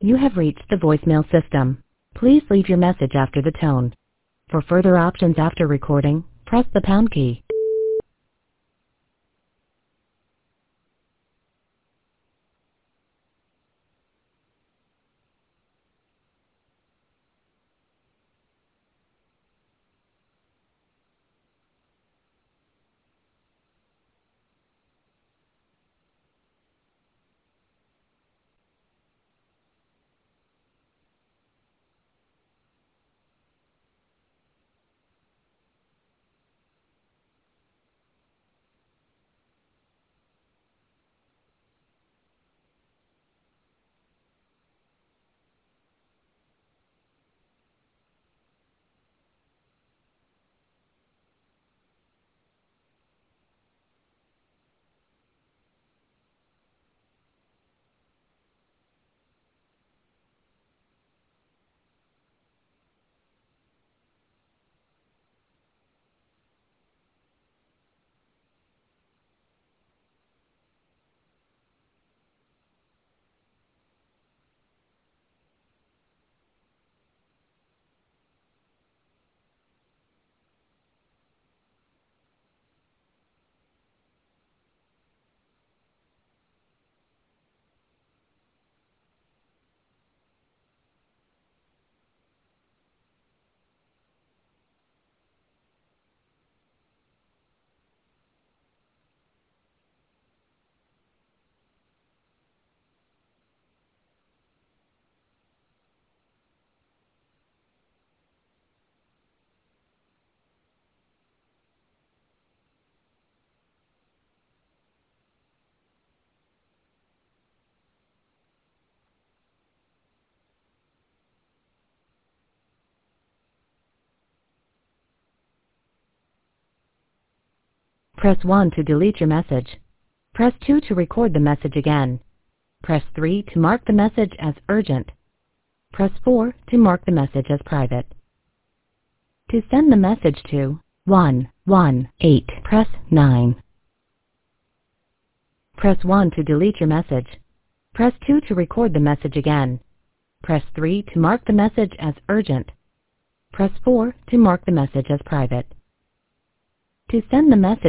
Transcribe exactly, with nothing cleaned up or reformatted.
You have reached the voicemail system. Please leave your message after the tone. For further options after recording, press the pound key. Press one to delete your message. Press two to record the message again. Press three to mark the message as urgent. Press four to mark the message as private. To send the message to one one eight, press nine. Press one to delete your message. Press two to record the message again. Press three to mark the message as urgent. Press four to mark the message as private. To send the message